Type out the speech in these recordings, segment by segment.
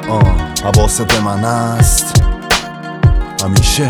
حواست به من است همیشه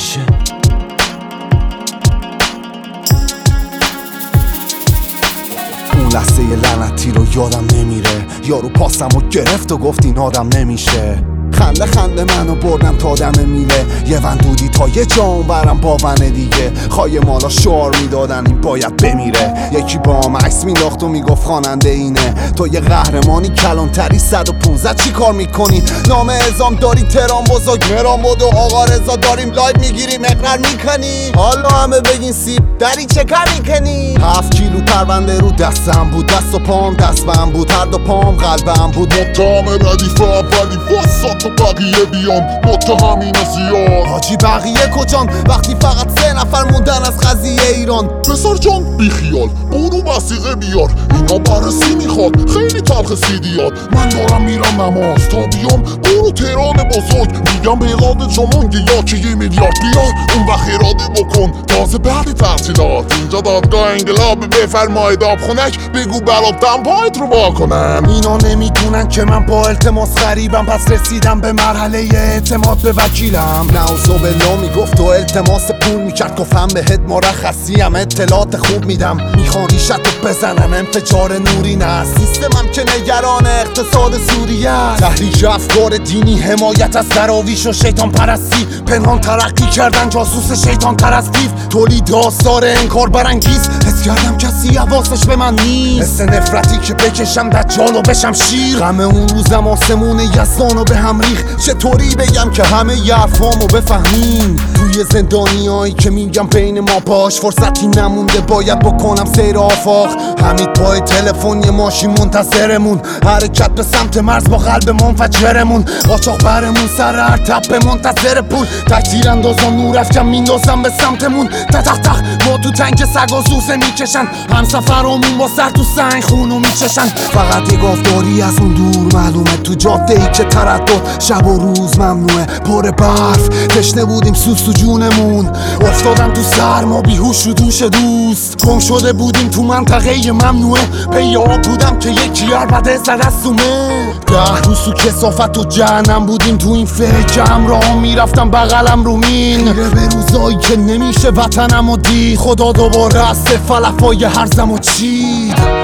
اون لحظه لعنتی رو یادم نمیره، یارو پاسمو گرفت و گفت این آدم نمیشه. خنده منو بردم تا دم میله، یه وندودی تا یه جام برم با ون دیگه. خواهی مالا شعار میدادن این باید بمیره. یکی با هم عکس مینداخت و میگفت خواننده اینه. تو یه قهرمانی کلانتری 115 چی کار میکنی؟ نام اعزام داری تهران بزرگ مرام بود و آقا رضا داریم لایو میگیریم اقرار میکنی؟ حالا همه بگین سیب داری چه کار میکنی؟ 7 کیلو پرونده رو دستم بود، دست و پام دستم بود، هر دو پام قلبم بود. متهم ردیف اولی واسه تو بقیه بیان متهمین زیاد. حاجی بقیه کجان وقتی فقط 3 نفر موندن از قضیه ایران؟ پسر جان بیخیال برو وثیقه بیار، اینا بررسی میخواد خیلی تلخ سیدیات. من دارم میرم نماز تا بیام برو تهران بزرگ، میگم به قاضی جمونگی یا که 1 میلیارد بیار اون وقت اراده بکن تازه بعد تحصیلات. اینجا دادگاه انقلاب بفرمایید آبخونک بگو برابتم پایت رو واکنم. اینا نمیدونن که من با التماس غریبم، پس رسیدم به مرحله اعتماد به وکیلم. نعوذ بالله میگفت و التماس پول میکرد، گفتم بهت مرخصی هم اطلاعات خوب میدم. میخوان ریشت رو بزنن انفجار نوری نه، سیستمم که نگران اقتصاد سوریه. تحریک افکار دینی، حمایت از دراویش و شیطان پرستی، پنهان ترقی کردن جاسوس شیطان تر از دیو. تولید آثار انکار برانگیز، حس کردم کسی حواسش به من نیست. حس نفرتی که بکشم دجال و بشم شیر. غم اون روزم آسمون یزدانو به هم ریخ. چطوری بگم که همه حرفامو بفهمین؟ توی زندانیایی که میگم بین ما باش، فرصتی نمونده باید بکنم سیر آفاق. حمید پای تلفن یه ماشین منتظرمون، حرکت به سمت مرز با قلب منفجرمون. قاچاق برمون سر هر تپه منتظر پول، تکتیر اندازان نور افکن میندازم به سمتمون. تق ما تو تنک سگا زوزه میکشن، هم سفرمون با سر تو سنگ خونو میچشن. فقط یه گفتاری از اون دور معلومه، تو جاده ای که تردد شب و روز ممنوعه. پر برف تشنه بودیم سوز تو جونمون، افتادم تو سرما بیهوش رو دوش دوست. گم شده بودیم تو منطقه ممنوعه، پیاب بودم که یکی عربده زد از سومه. 10 روز تو کثافت و جهنم بودیم، تو این فکر همراه میرفتم بغلم رو مین. خیره به روزایی که نمیشه وطنم و دید، خدا دوباره از فلفای هرزم و چید.